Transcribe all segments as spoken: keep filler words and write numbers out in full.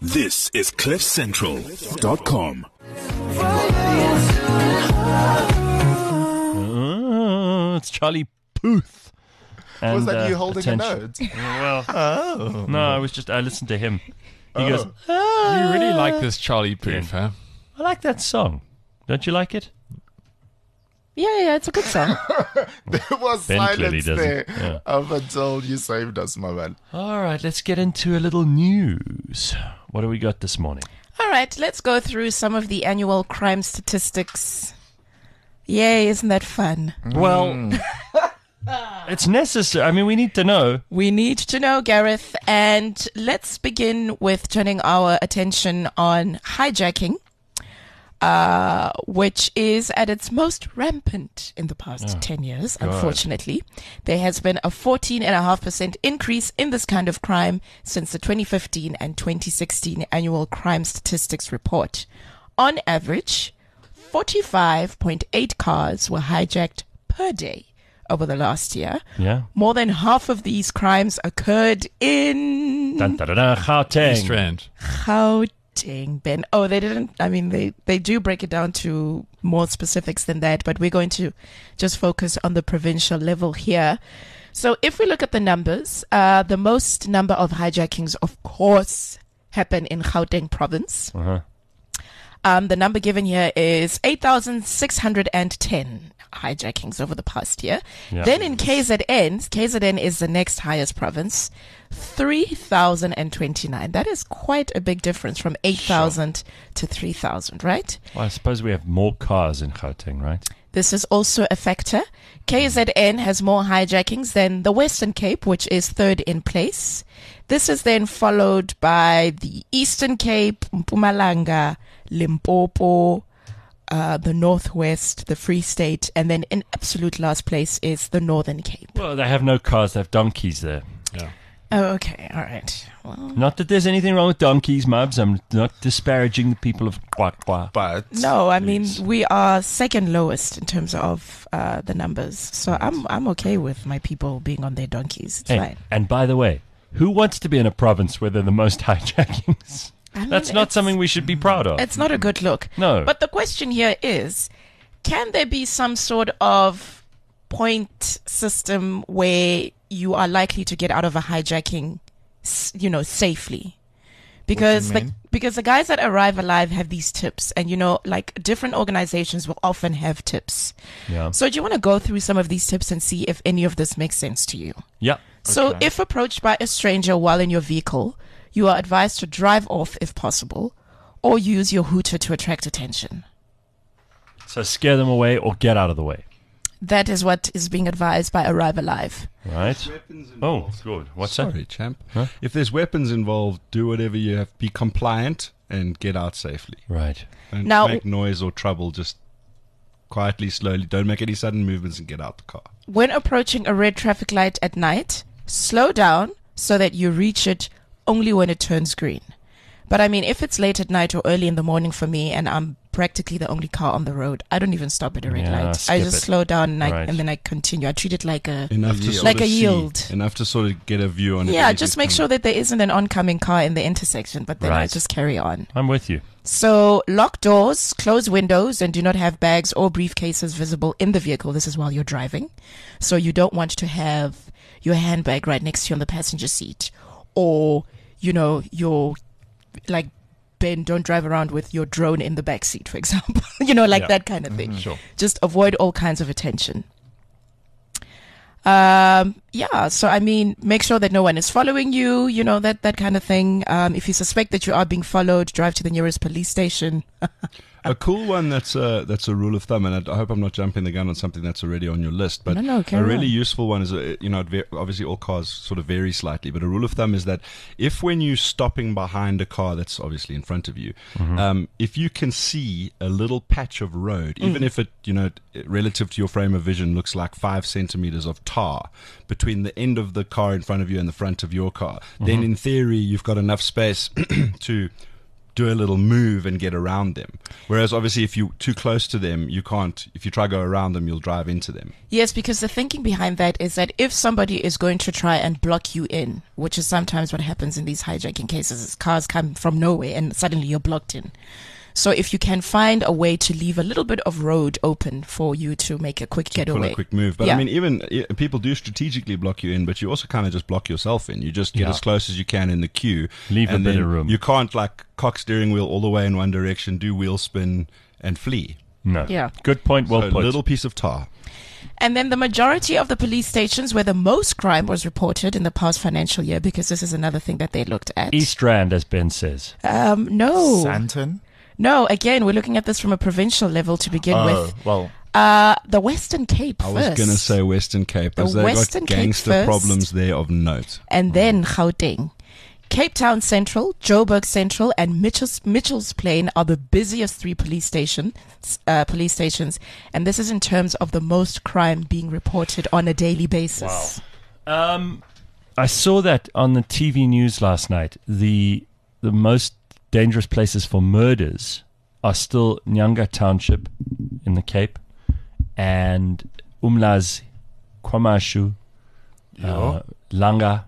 This is cliff central dot com. Oh, it's Charlie Puth. And, was that uh, you holding attention. a note? Well, Oh. no, I was just, I listened to him. He Oh. goes, You really like this Charlie Puth, huh? I like that song. Don't you like it? Yeah, yeah, it's a good song. There was Ben clearly silence doesn't. there Yeah. up until you saved us, my man. All right, let's get into a little news. What do we got this morning? All right, let's go through some of the annual crime statistics. Yay, isn't that fun? Well, it's necessary. I mean, we need to know. We need to know, Gareth. And let's begin with turning our attention on hijacking, uh, which is at its most rampant in the past Oh, ten years, God. unfortunately. There has been a fourteen point five percent increase in this kind of crime since the twenty fifteen and twenty sixteen annual crime statistics report. On average, forty-five point eight cars were hijacked per day over the last year. Yeah. More than half of these crimes occurred in Dun, dun, dun, dun, Gauteng. East Rand. Gauteng, Ben. Oh, they didn't. I mean, they, they do break it down to more specifics than that, but we're going to just focus on the provincial level here. So if we look at the numbers, uh, the most number of hijackings, of course, happen in Gauteng province. Uh-huh. Um, the number given here is eight thousand six hundred ten hijackings over the past year. Yeah. Then in K Z N, K Z N is the next highest province, three thousand twenty-nine. That is quite a big difference from eight thousand to three thousand, right? Well, I suppose we have more cars in Gauteng, right? This is also a factor. K Z N has more hijackings than the Western Cape, which is third in place. This is then followed by the Eastern Cape, Mpumalanga, Limpopo, uh, the Northwest, the Free State, and then in absolute last place is the Northern Cape. Well, they have no cars, they have donkeys there. Yeah. Oh, okay. All right. Well, Not that there's anything wrong with donkeys, Mubs. I'm not disparaging the people of Kwakwa. But no, I mean, Please. we are second lowest in terms of uh, the numbers. So I'm I'm okay with my people being on their donkeys. It's Hey, fine. and by the way, who wants to be in a province where they're the most hijackings? I mean, That's not it's- something we should be proud of. It's not a good look. No. But the question here is, can there be some sort of point system where you are likely to get out of a hijacking, s- you know, safely? Because you the, mean? because the guys that arrive alive have these tips, and you know, like different organizations will often have tips. Yeah. So do you want to go through some of these tips and see if any of this makes sense to you? Yeah. So Okay. if approached by a stranger while in your vehicle, you are advised to drive off if possible, or use your hooter to attract attention. So scare them away or get out of the way. That is what is being advised by Arrive Alive. Right? Weapons Oh, involved. good. What's Sorry, that? champ. Huh? If there's weapons involved, do whatever you have. Be compliant and get out safely. Right. Don't Now- make noise or trouble. Just quietly, slowly. Don't make any sudden movements and get out the car. When approaching a red traffic light at night, slow down so that you reach it only when it turns green. But I mean, if it's late at night or early in the morning for me and I'm practically the only car on the road, I don't even stop at a red Yeah, light. I skip just it. slow down and, I, Right. and then I continue. I treat it like a... Enough to yield. sort Like of a see, yield. Enough to sort of get a view on it. Yeah, as just you make come. sure that there isn't an oncoming car in the intersection, but then I Right. just carry on. I'm with you. So lock doors, close windows, and do not have bags or briefcases visible in the vehicle. This is while you're driving. So you don't want to have your handbag right next to you on the passenger seat. Or, you know, your, like, Ben, don't drive around with your drone in the back seat, for example. you know, like Yeah. that kind of thing. Sure. Just avoid all kinds of attention. Um, yeah, so I mean, make sure that no one is following you, you know, that, that kind of thing. Um, if you suspect that you are being followed, drive to the nearest police station. A cool one that's a, that's a rule of thumb, and I, I hope I'm not jumping the gun on something that's already on your list, but No, no, a carry really on. useful one is, a, you know, it va- obviously all cars sort of vary slightly, but a rule of thumb is that if when you're stopping behind a car that's obviously in front of you, um, if you can see a little patch of road, even if it, you know, relative to your frame of vision looks like five centimeters of tar between the end of the car in front of you and the front of your car, then in theory you've got enough space to do a little move and get around them. Whereas obviously if you're too close to them, you can't. If you try to go around them, you'll drive into them. Yes, because the thinking behind that is that if somebody is going to try and block you in, which is sometimes what happens in these hijacking cases, is cars come from nowhere and suddenly you're blocked in. So if you can find a way to leave a little bit of road open for you to make a quick To pull getaway. a quick move. But Yeah. I mean, even i- people do strategically block you in, but you also kind of just block yourself in. You just get Yeah. as close as you can in the queue. Leave a and bit then of room. You can't like cock steering wheel all the way in one direction, do wheel spin, and flee. No. Yeah. Good point. Well so put. a little piece of tar. And then the majority of the police stations where the most crime was reported in the past financial year, because this is another thing that they looked at. East Rand, as Ben says. Um, no. Santon? No, again, we're looking at this from a provincial level to begin Oh, with. well, Uh, the Western Cape I was first. going to say Western Cape, as The they've Western got Cape gangster first. problems there of note. And then Gauteng. Cape Town Central, Joburg Central, and Mitchell's, Mitchell's Plain are the busiest three police station, uh, police stations, and this is in terms of the most crime being reported on a daily basis. Um, I saw that on the T V news last night. The the most dangerous places for murders are still Nyanga Township in the Cape and Umlazi, Kwamashu, uh, Langa.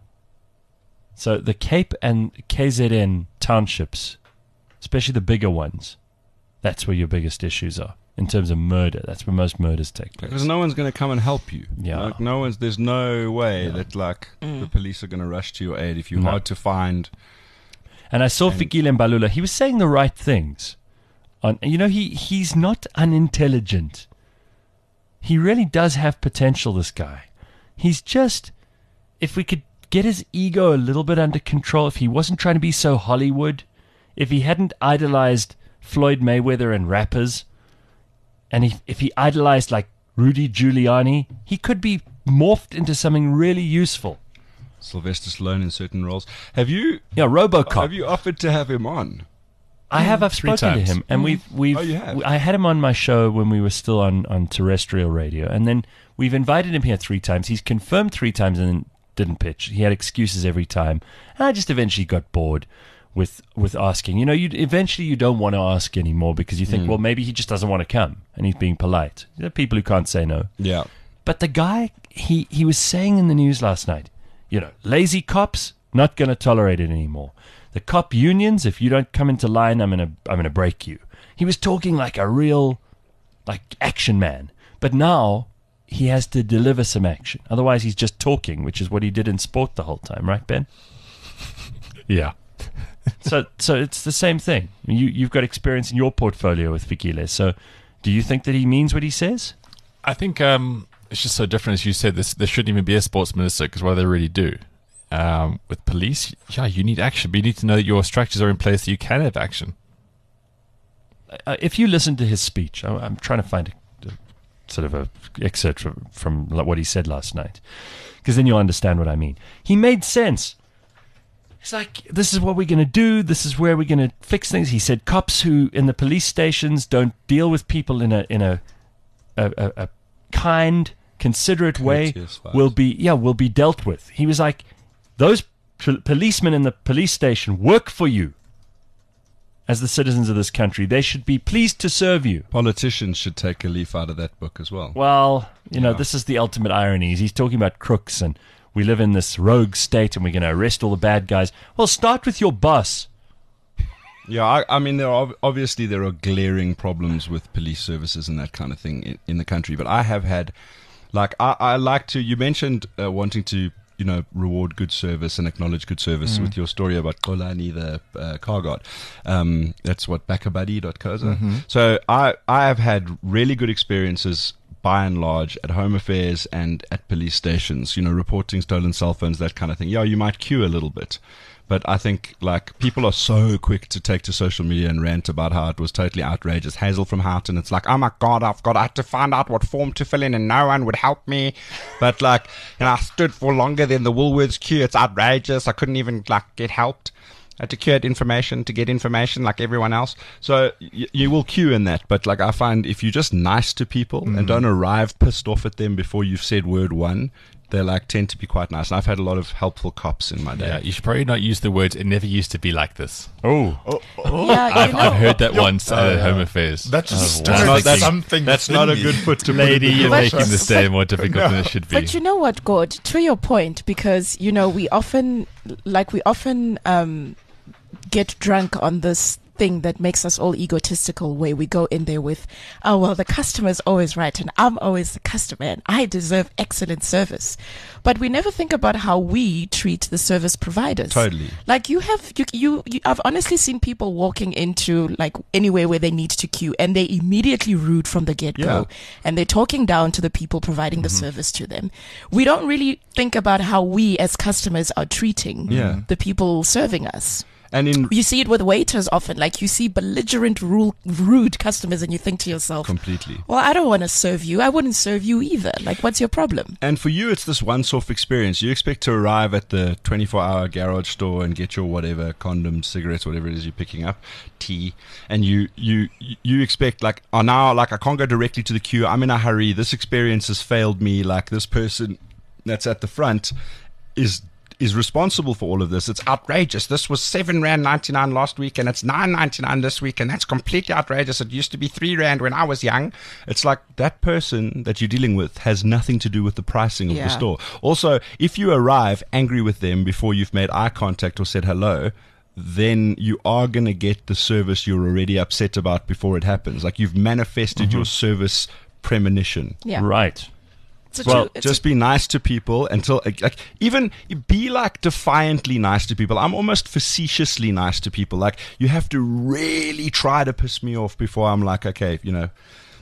So the Cape and K Z N townships, especially the bigger ones, that's where your biggest issues are in terms of murder. That's where most murders take place. Because no one's going to come and help you. Yeah. Like, no one's. There's no way that like the police are going to rush to your aid if you're No. hard to find. And I saw Fikile Mbalula. He was saying the right things. On, you know, he, he's not unintelligent. He really does have potential, this guy. He's just, if we could get his ego a little bit under control, if he wasn't trying to be so Hollywood, if he hadn't idolized Floyd Mayweather and rappers, and he, if he idolized like Rudy Giuliani, he could be morphed into something really useful. Sylvester Stallone in certain roles. Have you Yeah, RoboCop. have you offered to have him on? I have. I've Three spoken times. to him, and we've we've. Oh, you have? I had him on my show when we were still on on terrestrial radio, and then we've invited him here three times. He's confirmed three times and then didn't pitch. He had excuses every time, and I just eventually got bored with with asking. You know, you eventually you don't want to ask anymore because you think, Mm. well, maybe he just doesn't want to come, and he's being polite. There are people who can't say no. Yeah. But the guy, he, he was saying in the news last night, you know, lazy cops, not going to tolerate it anymore. The cop unions, if you don't come into line, I'm going to I'm gonna break you. He was talking like a real, like, action man. But now he has to deliver some action. Otherwise, he's just talking, which is what he did in sport the whole time, right, Ben? Yeah. so so it's the same thing. You, you've got experience in your portfolio with Fikile. So do you think that he means what he says? I think um, it's just so different, as you said. This there shouldn't even be a sports minister because what they really do um, with police, yeah, you need action, but you need to know that your structures are in place so you can have action. Uh, if you listen to his speech, I, I'm trying to find a, a sort of a excerpt from, from like what he said last night, because then you'll understand what I mean. He made sense. It's like, this is what we're going to do. This is where we're going to fix things. He said cops who in the police stations don't deal with people in a in a a, a, a kind, considerate way Courteous vibes. will be yeah will be dealt with. He was like, those pol- policemen in the police station work for you. As the citizens of this country, they should be pleased to serve you. Politicians should take a leaf out of that book as well. Well, you know, Yeah. this is the ultimate irony. He's talking about crooks and we live in this rogue state and we're going to arrest all the bad guys. Well, start with your boss. Yeah, I, I mean, there are ob- obviously there are glaring problems with police services and that kind of thing in, in the country. But I have had, like, I, I like to. You mentioned uh, wanting to, you know, reward good service and acknowledge good service with your story about Kolani, the uh, car guard. Um, that's what backabuddy dot co. Mm-hmm. So I I have had really good experiences, by and large, at home affairs and at police stations, you know, reporting stolen cell phones, that kind of thing. Yeah, you might queue a little bit. But I think, like, people are so quick to take to social media and rant about how it was totally outrageous. Hazel from Houghton, it's like, oh my God, I've got I had to find out what form to fill in and no one would help me. But, like, you know, I stood for longer than the Woolworths queue. It's outrageous. I couldn't even, like, get helped. I had to queue at information to get information like everyone else. So y- you will queue in that. But, like, I find if you're just nice to people and don't arrive pissed off at them before you've said word one, they like tend to be quite nice. And I've had a lot of helpful cops in my day. Yeah, you should probably not use the words, it never used to be like this. Oh, Yeah, you I've, know, I've heard that once Oh, at yeah. Home Affairs. That just wow. stirs That's not- something. That's in not a me. good foot to Lady, you're But- making this day more difficult than it should be. But you know what, God, to your point, because, you know, we often, like, we often um, get drunk on this thing that makes us all egotistical, where we go in there with, oh, well, the customer's always right, and I'm always the customer, and I deserve excellent service. But we never think about how we treat the service providers. Totally. Like you have, you, you, you, I've honestly seen people walking into like anywhere where they need to queue, and they immediately rude from the get go, Yeah. and they're talking down to the people providing the service to them. We don't really think about how we as customers are treating Yeah. the people serving us. And in You see it with waiters often, like you see belligerent, rule, rude customers, and you think to yourself, completely. well, I don't want to serve you. I wouldn't serve you either. Like, what's your problem? And for you, it's this once-off experience. You expect to arrive at the twenty-four hour garage store and get your whatever, condoms, cigarettes, whatever it is you're picking up, tea, and you you you expect like, oh, now like I can't go directly to the queue. I'm in a hurry. This experience has failed me. Like this person that's at the front is is responsible for all of this. It's outrageous. This was seven rand ninety nine last week, and it's nine ninety nine this week, and that's completely outrageous. It used to be three rand when I was young. It's like that person that you're dealing with has nothing to do with the pricing of Yeah. the store. Also, if you arrive angry with them before you've made eye contact or said hello, then you are going to get the service you're already upset about before it happens. Like you've manifested your service premonition. Yeah. right. It's a Well, true- it's just be nice to people until, like, like, even be like defiantly nice to people. I'm almost facetiously nice to people. Like, you have to really try to piss me off before I'm like, okay, you know,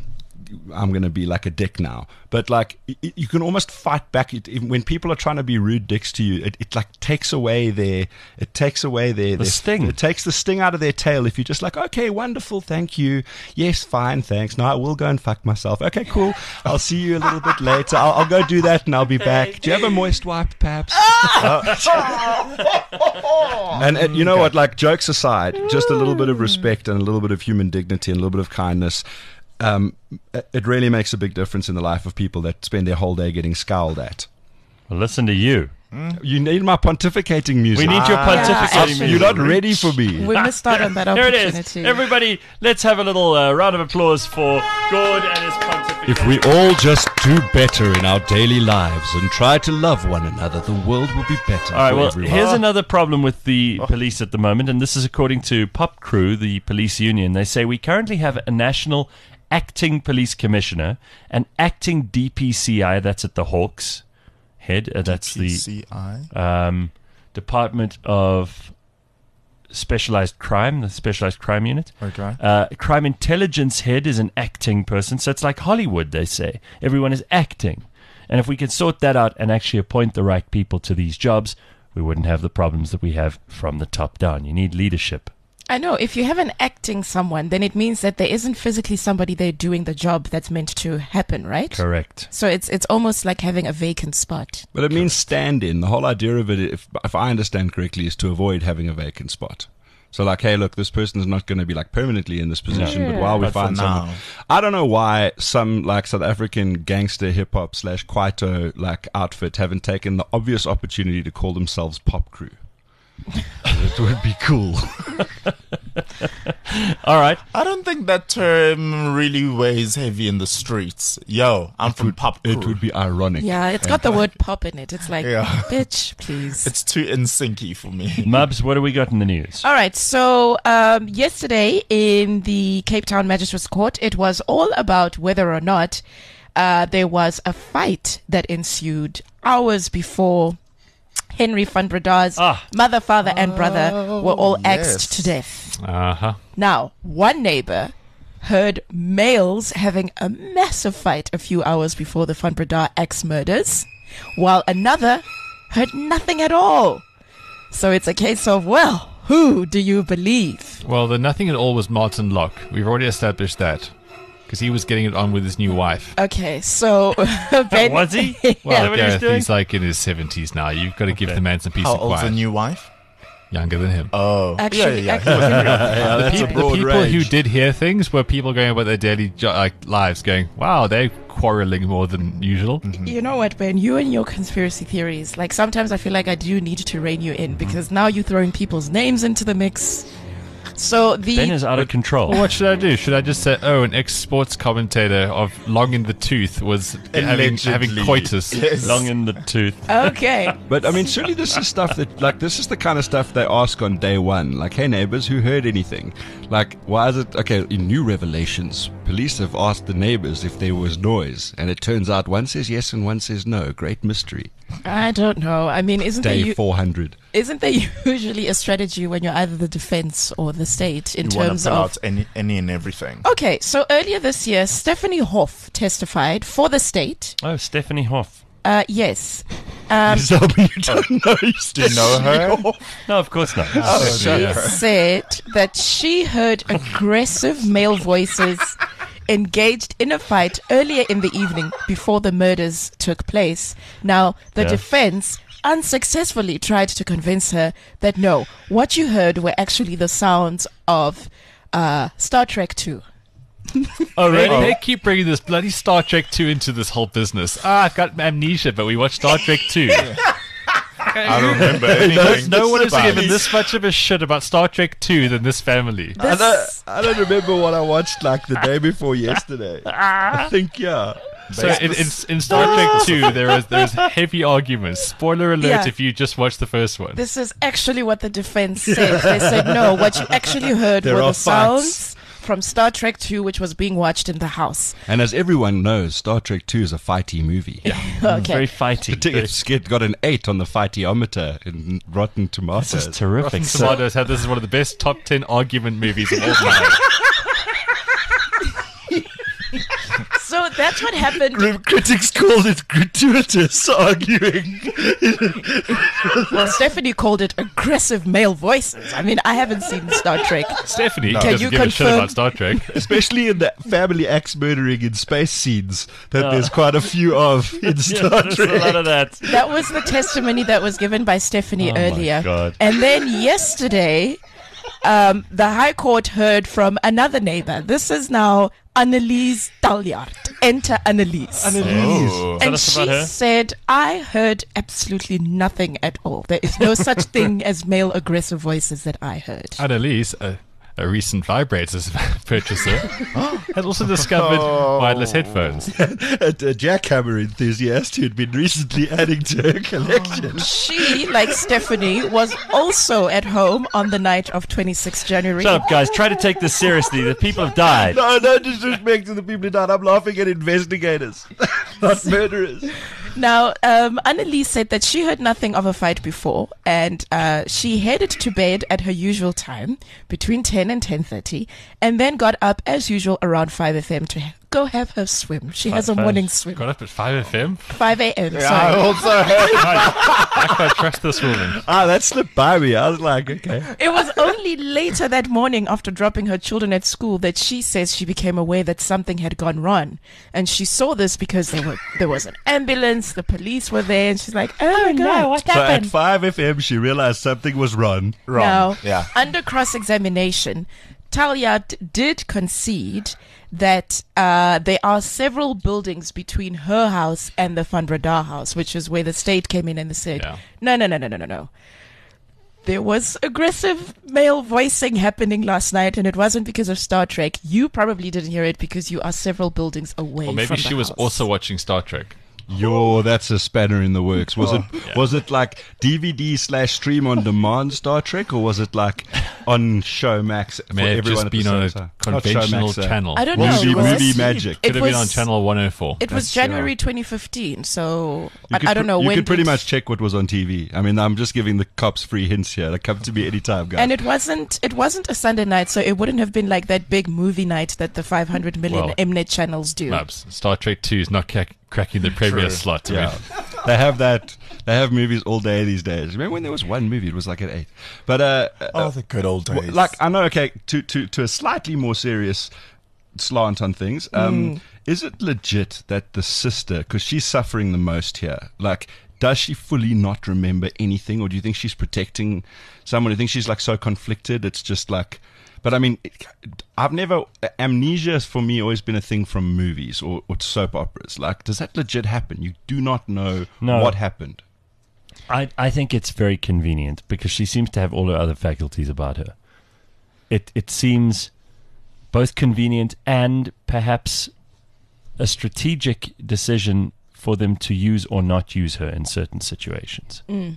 I'm going to be like a dick now. But like, y- you can almost fight back. It, even when people are trying to be rude dicks to you, it, it like takes away their, it takes away their, their sting. It takes the sting out of their tail. If you're just like, okay, wonderful, thank you. Yes, fine, thanks. No, I will go and fuck myself. Okay, cool. I'll see you a little bit later. I'll, I'll go do that and I'll be back. Do you have a moist wipe, perhaps? And, and you know what? Like, jokes aside, just a little bit of respect and a little bit of human dignity and a little bit of kindness. Um, it really makes a big difference in the life of people that spend their whole day getting scowled at. Well, listen to you. You need my pontificating music. We need your Yeah, pontificating actually. music. You're not ready for me. we missed out on that There it opportunity. is. Everybody, let's have a little uh, round of applause for Gord and his pontification. If we all just do better in our daily lives and try to love one another, the world will be better All right, for well, everyone. here's another problem with the police at the moment, and this is according to Pop Crew, the police union. They say we currently have a national acting police commissioner, an acting D P C I, that's at the Hawks head, uh, that's the C I. um, Department of Specialized Crime, the Specialized Crime Unit. Okay. Uh, crime intelligence head is an acting person, so it's like Hollywood, they say. Everyone is acting. And if we could sort that out and actually appoint the right people to these jobs, we wouldn't have the problems that we have from the top down. You need leadership. I know. If you have an acting someone, then it means that there isn't physically somebody there doing the job that's meant to happen, right? Correct. So it's it's almost like having a vacant spot. But it means stand in. The whole idea of it, if, if I understand correctly, is to avoid having a vacant spot. So like, hey, look, this person's not going to be like permanently in this position, but while we But for find someone, now. I don't know why some like South African gangster hip hop slash Kwaito like outfit haven't taken the obvious opportunity to call themselves Pop Crew. It would be cool. All right. I don't think that term really weighs heavy in the streets. Yo, I'm from Pop Crew. It would be ironic. Yeah, it's got the word pop in it. It's like, Yeah. bitch, please. It's too in-syncy for me. Mubs, what do we got in the news? All right, so um, yesterday in the Cape Town Magistrates Court, it was all about whether or not uh, there was a fight that ensued hours before Henry van Breda's Ah. mother, father, and brother were all yes. axed to death. Uh-huh. Now, one neighbor heard males having a massive fight a few hours before the Van Breda axe murders, while another heard nothing at all. So it's a case of, well, who do you believe? Well, the nothing at all was Martin Locke. We've already established that. Because he was getting it on with his new wife. Okay, so Ben, Was he? Yeah. Well, what he was Gareth, doing? he's like in his seventies now. You've got to give the man some peace How and old's the quiet. new wife? Younger than him. Oh, Actually- yeah, yeah, actually- yeah. He was in real- the that's a peop- the broad people range. who did hear things were people going about their daily jo- like lives, going, "Wow, they're quarreling more than usual. You know what, Ben? You and your conspiracy theories. Like, sometimes I feel like I do need to rein you in because now you're throwing people's names into the mix. So the Ben is out of control. Well, what should I do? Should I just say, oh, an ex-sports commentator of Long in the Tooth was having, having Allegedly. coitus? Yes. Long in the tooth. okay. But I mean, surely this is stuff that, like, this is the kind of stuff they ask on day one. Like, hey, neighbors, who heard anything? Like, why is it, okay, in new revelations, police have asked the neighbors if there was noise, and it turns out one says yes and one says no. Great mystery. I don't know. I mean, isn't there Day u- four hundred. isn't there usually a strategy when you're either the defense or the state in You want terms to pull of out any, any and everything. Okay, so earlier this year, Stephanie Hoff testified for the state. Oh, Stephanie Hoff. Uh, yes. Um, So you don't know. You Do you know her? No, of course not. Oh, she dear. said that she heard aggressive male voices engaged in a fight earlier in the evening before the murders took place. Now, the Yeah. defense unsuccessfully tried to convince her that no, what you heard were actually the sounds of uh, Star Trek two. Oh, They, really? they keep bringing this bloody Star Trek two into this whole business. Ah, I've got amnesia, but we watched Star Trek two. I don't remember anything. No one has about given it. this much of a shit about Star Trek two than this family. I don't, This- I don't remember what I watched like the day before yesterday. I think, yeah. So in, in, in Star Trek two, there is there's heavy arguments. Spoiler alert Yeah. if you just watched the first one. This is actually what the defense said. They said, no, what you actually heard There were are the sounds fights. from Star Trek two, which was being watched in the house. And as everyone knows, Star Trek two is a fighty movie. Yeah. Okay. Very fighty. It's it got an eight on the fightyometer in Rotten This Tomatoes. is terrific. Rotten So, Tomatoes had this is one of the best top ten argument movies of all time. So that's what happened. Critics called it gratuitous arguing. Well, Stephanie called it aggressive male voices. I mean, I haven't seen Star Trek. Stephanie No. Can doesn't you give a shit confirm- about Star Trek. Especially in the family axe murdering in space scenes that Oh. there's quite a few of in yeah, Star there's a lot Trek. of that. That was the testimony that was given by Stephanie Oh my earlier. God. And then yesterday, um, the High Court heard from another neighbor. This is now Annelies Taljaard. Enter Annelies. Oh. Tell And us she about her. said, I heard absolutely nothing at all. There is no such thing as male aggressive voices that I heard. Annalise, a, a recent vibrators purchaser, has also discovered wireless headphones. a, a jackhammer enthusiast who'd been recently adding to her collection. She, like Stephanie, was also at home on the night of twenty-sixth January. Shut up, guys. Try to take this seriously. The people have died. No, no disrespect to the people who died. I'm laughing at investigators, not murderers. Now, um, Annalise said that she heard nothing of a fight before, and uh, she headed to bed at her usual time, between ten and ten thirty, and then got up as usual around five a.m. to ha- go have her swim. She has a Five- morning swim. Got up at five F M. five a.m. I Sorry. also heard. I can't trust this woman. Ah, that slipped by me. I was like, okay. It was only later that morning, after dropping her children at school, that she says she became aware that something had gone wrong. And she saw this because there were there was an ambulance, the police were there, and she's like, "Oh, my god, what So at happened?" five F M, she realized something was wrong. Wrong. Now, Yeah. under cross-examination, Taljaard did concede that uh, there are several buildings between her house and the Van Breda house, which is where the state came in and said, Yeah. no, no, no, no, no, no, no. There was aggressive male voicing happening last night, and it wasn't because of Star Trek. You probably didn't hear it because you are several buildings away Or maybe from she the was house. also watching Star Trek. Yo, that's a spanner in the works. Was it was it like D V D slash stream on demand Star Trek, or was it like on Showmax for May have everyone just at the been same on a time? Not conventional Showmax, uh, channel. I don't know. Movie, It was- movie magic. It Could have been on was- channel one oh four. It was That's, January yeah. twenty fifteen, so You I, could I don't pr- know You when. could pretty did- much check what was on T V. I mean, I'm just giving the cops free hints here. They come to me anytime, guys. And it wasn't it wasn't a Sunday night, so it wouldn't have been like that big movie night that the five hundred million Well, Mnet channels do. Maps. Star Trek two is not crack- cracking the premier True. slot. I yeah, mean, they have that. They have movies all day these days. Remember when there was one movie? It was like at eight. But uh, Oh, the good old Well, days. like I know, okay, to to to a slightly more serious slant on things. Um, Mm. Is it legit that the sister, because she's suffering the most here, like does she fully not remember anything, or do you think she's protecting someone? Do you think she's like so conflicted? It's just like, but I mean, it, I've never, amnesia has for me always been a thing from movies or, or soap operas. Like, does that legit happen? You do not know No. what happened. I, I think it's very convenient because she seems to have all her other faculties about her. It it seems both convenient and perhaps a strategic decision for them to use or not use her in certain situations. Uh,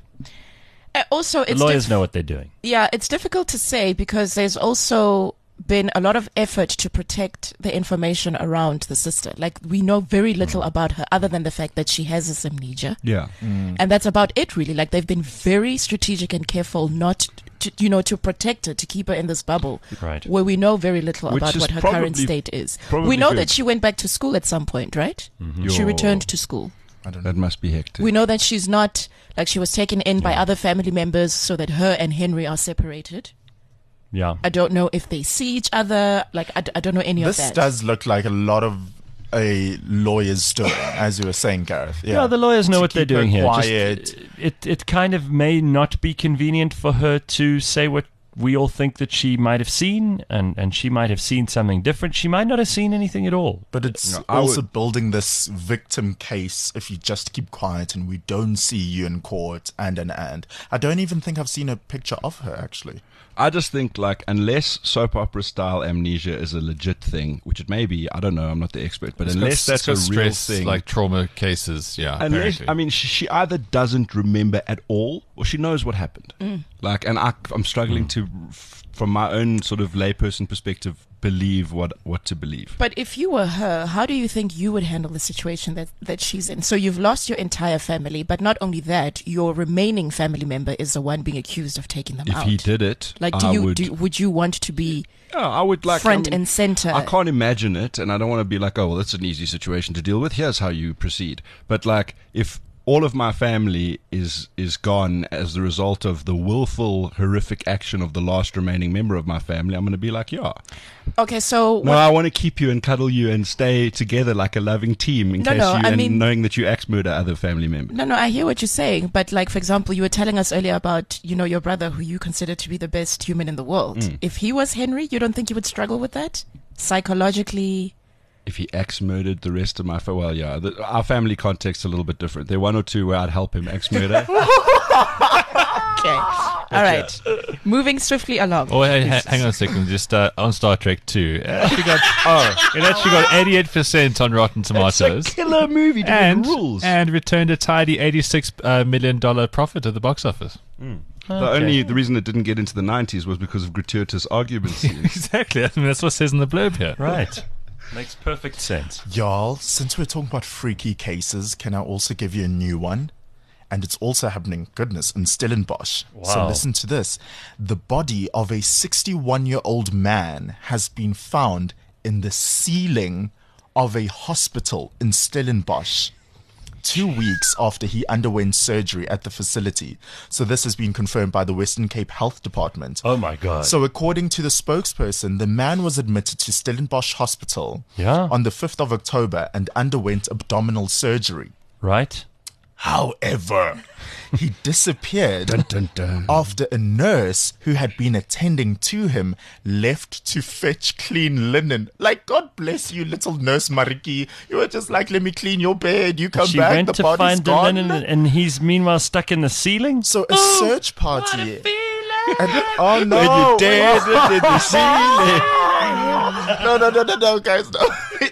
also, The it's lawyers diff- know what they're doing. Yeah, it's difficult to say because there's also been a lot of effort to protect the information around the sister. Like, we know very little about her other than the fact that she has this amnesia. Yeah. And that's about it, really. Like, they've been very strategic and careful not to, you know, to protect her, to keep her in this bubble. Right. Where we know very little Which about is what her current probably- state is. probably We know good. that she went back to school at some point, right? She Yo. returned to school. I don't know. That must be hectic. We know that she's not, like, she was taken in by other family members so that her and Henry are separated. Yeah. I don't know if they see each other. Like, I, d- I don't know any This of that. does look like a lot of a lawyer's story, as you were saying, Gareth. Yeah, Yeah, the lawyers know To what they're keep her doing here. Just, Quiet. it it kind of may not be convenient for her to say what we all think that she might have seen, and, and she might have seen something different. She might not have seen anything at all. But it's No, I also would- building this victim case if you just keep quiet and we don't see you in court and and and. I don't even think I've seen a picture of her, actually. I just think, like, unless soap opera style amnesia is a legit thing, which it may be, I don't know, I'm not the expert, but It's got- unless that's it's a got real stress, thing, like trauma cases, yeah. unless apparently. I mean, she, she either doesn't remember at all, or she knows what happened. Like, and I, I'm struggling to, f- from my own sort of layperson perspective, believe what what to believe. But if you were her, how do you think you would handle the situation that, that she's in? So you've lost your entire family, but not only that, your remaining family member is the one being accused of taking them If out. he did it, like, do I you would. do, would you want to be Yeah, I would like front I mean, and center? I can't imagine it, and I don't want to be like, oh, well, that's an easy situation to deal with. Here's how you proceed. But like, if all of my family is is gone as the result of the willful, horrific action of the last remaining member of my family, I'm going to be like, yeah, Okay, so no, what, I want to keep you and cuddle you and stay together like a loving team in No, case no, you, I and mean- knowing that you axe murder other family members. no, no, I hear what you're saying, but like, for example, you were telling us earlier about, you know, your brother who you consider to be the best human in the world. Mm. If he was Henry, you don't think you would struggle with that? Psychologically? If he axe murdered the rest of my family, well, yeah, the, our family context's a little bit different. There are one or two where I'd help him axe murder. Okay. All right. Moving swiftly along. Oh, hey, ha- hang on a second. Just uh, on Star Trek two, it actually got oh, it actually got eighty-eight percent on Rotten It's a Tomatoes, killer movie. Dude, and rules. and returned a tidy eighty-six uh, million dollar profit at the box office. The only the reason it didn't get into the nineties was because of gratuitous argument scenes. Exactly. I mean, that's what it says in the blurb here. Right. Makes perfect sense. Y'all, since we're talking about freaky cases, can I also give you a new one? And it's also happening, goodness, in Stellenbosch. So Wow. listen to this. The body of a sixty-one-year-old man has been found in the ceiling of a hospital in Stellenbosch, two weeks after he underwent surgery at the facility. So this has been confirmed by the Western Cape Health Department. Oh my God. So according to the spokesperson, the man was admitted to Stellenbosch Hospital Yeah. on the fifth of October and underwent abdominal surgery. Right? However, he disappeared Dun, dun. after a nurse who had been attending to him left to fetch clean linen. Like, God bless you, little nurse Mariki. You were just like, let me clean your bed. You come She back, went the to body's find the gone. linen, and he's meanwhile stuck in the ceiling. So a search party. And, oh no! When you dead in the ceiling. no, no, no, no, no, guys, no.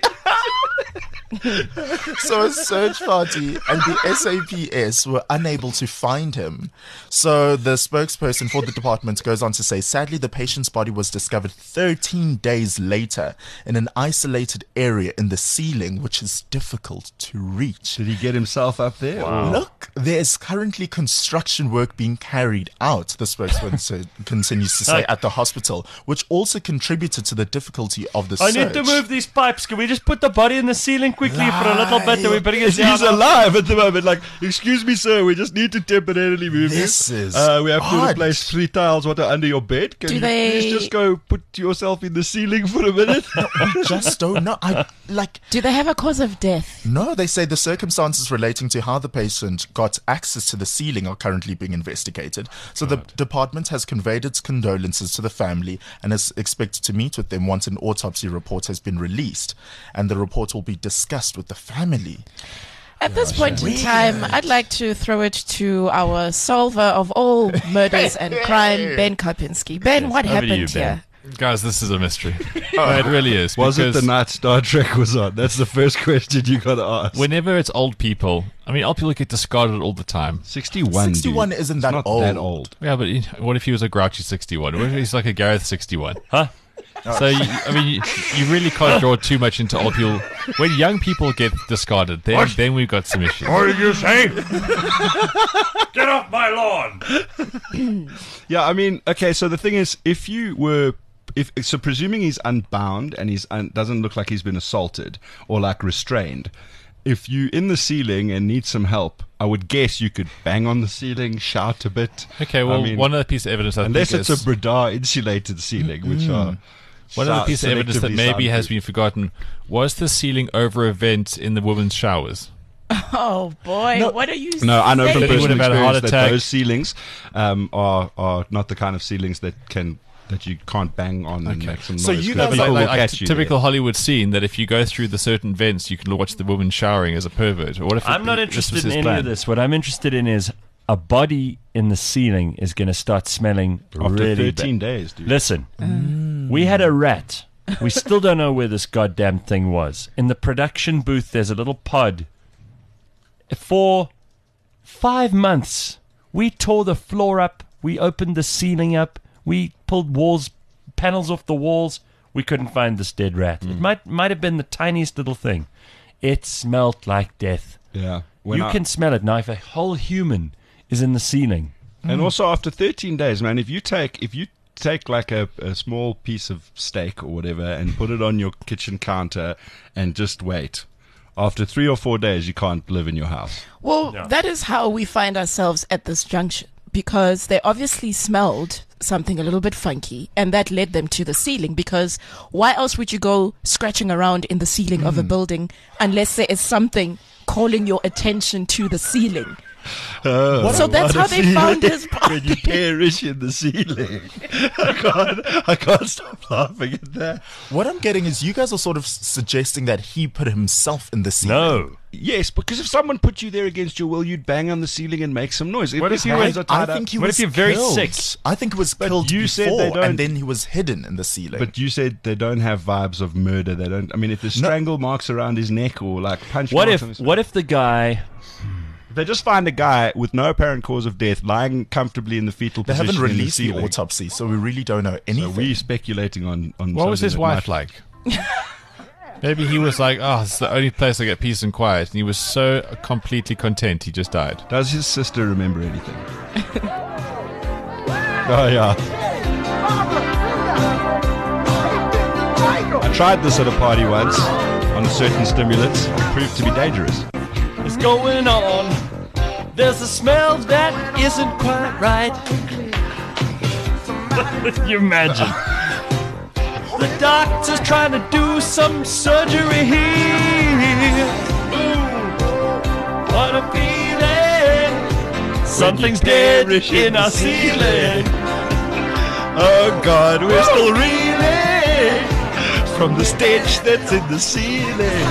So a search party and the S A P S were unable to find him. So the spokesperson for the department goes on to say, sadly, the patient's body was discovered thirteen days later in an isolated area in the ceiling, which is difficult to reach. Did he get himself up there? Or- Look, there is currently construction work being carried out, the spokesperson continues to say, Like- at the hospital, which also contributed to the difficulty of the I search. need to move these pipes. Can we just put the body in the ceiling quickly? quickly for a little bit. Then we bring it down. He's alive at the moment. Like, excuse me, sir, we just need to temporarily move you. This is Uh, we have to odd. replace three tiles what are under your bed. Can Do you they- please just go put yourself in the ceiling for a minute? I just don't know. I like. Do they have a cause of death? No, they say the circumstances relating to how the patient got access to the ceiling are currently being investigated. So the department has conveyed its condolences to the family and is expected to meet with them once an autopsy report has been released, and the report will be discussed with the family. At this point in time, I'd like to throw it to our solver of all murders and crime, Ben Karpinski. Ben, what over to happened you, Ben. here? Guys, this is a mystery. Oh, it really is. Was it the because night Star Trek was on? That's the first question you got to ask. Whenever it's old people, I mean, old people get discarded all the time. sixty-one, sixty-one dude. isn't It's that not old. that old. Yeah, but you know, what if he was a grouchy sixty-one? What if he's like a Gareth sixty-one? Huh? So, you, I mean, you, you really can't draw too much into old people. When young people get discarded, then, then we've got some issues. What did you say? Get off my lawn! Yeah, I mean, okay, so the thing is, if you were... If, so presuming he's unbound and he's un, doesn't look like he's been assaulted or like restrained, if you in the ceiling and need some help, I would guess you could bang on the ceiling, shout a bit. Okay, well, I mean, one other piece of evidence I unless think it's is... a Bradar insulated ceiling, which are One other piece of evidence that selectively maybe has soundproof. been forgotten was the ceiling over a vent in the women's showers. Oh boy, what are you No, I know from saying? He would personal have had a heart experience that attack. those ceilings um, are are not the kind of ceilings that can that you can't bang on and Okay. make some noise. So you 'cause guys people are- will Like, like catch you typical there. Hollywood scene that if you go through the certain vents, you can watch the woman showering as a pervert. Or what if I'm it- not this interested was in his any plan? of this. What I'm interested in is a body in the ceiling is going to start smelling After really thirteen bad. days, dude. Listen, we had a rat. We still don't know where this goddamn thing was. In the production booth, there's a little pod. For five months, we tore the floor up. We opened the ceiling up. We pulled walls, panels off the walls. We couldn't find this dead rat. It might might have been the tiniest little thing. It smelled like death. Yeah. When you I- can smell it now. If a whole human is in the ceiling, And also after thirteen days, man, if you take if you take like a, a small piece of steak or whatever and put it on your kitchen counter and just wait, after three or four days, you can't live in your house. Well, Yeah. that is how we find ourselves at this junction, because they obviously smelled something a little bit funky, and that led them to the ceiling, because why else would you go scratching around in the ceiling of a building unless there is something calling your attention to the ceiling? So that's how they found his When you body. perish in the ceiling. I can't, I can't stop laughing at that. What I'm getting is you guys are sort of s- suggesting that he put himself in the ceiling. no. Yes, because if someone put you there against your will, you'd bang on the ceiling and make some noise. What his if you hands were- are tied I up- think he What was if you're very killed. sick? I think he was But killed you said they before, don't- and then he was hidden in the ceiling. But you said they don't have vibes of murder. They don't. I mean, if there's No. strangle marks around his neck or like punch What marks if on his what if the guy? If they just find a guy with no apparent cause of death lying comfortably in the fetal they position haven't in released the, the, ceiling. autopsy, so we really don't know So anything. we're speculating on on. What was something his that wife might- like? Maybe he was like, oh, it's the only place I get peace and quiet. And he was so completely content, he just died. Does his sister remember anything? Oh yeah. I tried this at a party once on certain stimulants. It proved to be dangerous. What's going on? There's a smell that isn't quite right. You imagine. The doctor's trying to do some surgery here. Ooh, what a feeling. Something's dead perish in in our the ceiling. Oh God, we're still reeling from the stench that's in the ceiling.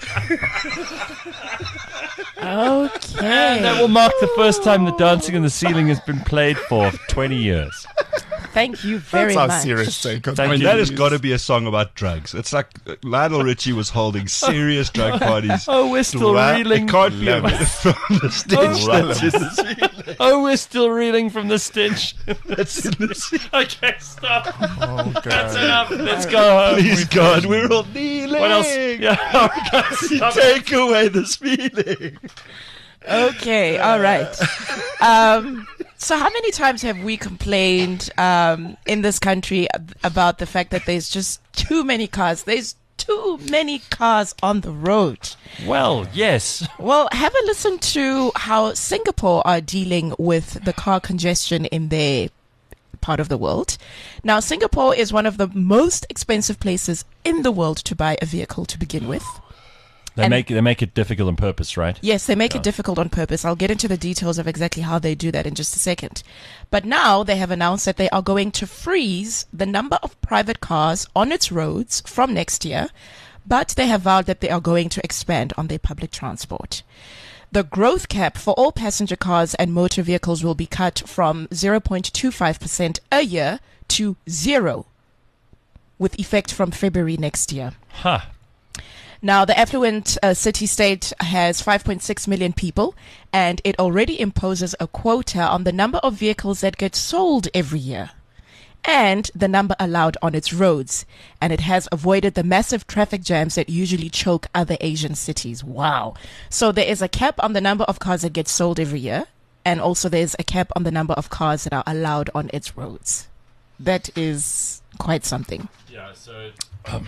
Okay. And that will mark the first time the dancing in the ceiling has been played for twenty years. Thank you very That's our much. serious take on Thank I mean, you. that has got to be a song about drugs. It's like uh, Lionel Richie was holding serious drug parties. Oh, we're still Right? reeling. It can't be Love a it. from the stench Oh, that's in the ceiling. Oh, we're still reeling from the stench. That's in the ceiling. Okay, stop. Oh, God. That's enough. Let's go home. Please God, we're all kneeling. What else? Yeah. Okay, stop. Take away this feeling. Okay, all right. Um, so how many times have we complained um, in this country ab- about the fact that there's just too many cars? There's too many cars on the road. Well, yes. Well, have a listen to how Singapore are dealing with the car congestion in their part of the world. Now, Singapore is one of the most expensive places in the world to buy a vehicle to begin with. They And- make they make it difficult on purpose, right? Yes, they make it difficult on purpose. I'll get into the details of exactly how they do that in just a second. But now they have announced that they are going to freeze the number of private cars on its roads from next year, but they have vowed that they are going to expand on their public transport. The growth cap for all passenger cars and motor vehicles will be cut from zero point two five percent a year to zero, with effect from February next year. Huh. Now, the affluent uh, city-state has five point six million people, and it already imposes a quota on the number of vehicles that get sold every year and the number allowed on its roads. And it has avoided the massive traffic jams that usually choke other Asian cities. Wow. So there is a cap on the number of cars that get sold every year, and also there's a cap on the number of cars that are allowed on its roads. That is quite something. Yeah, so um,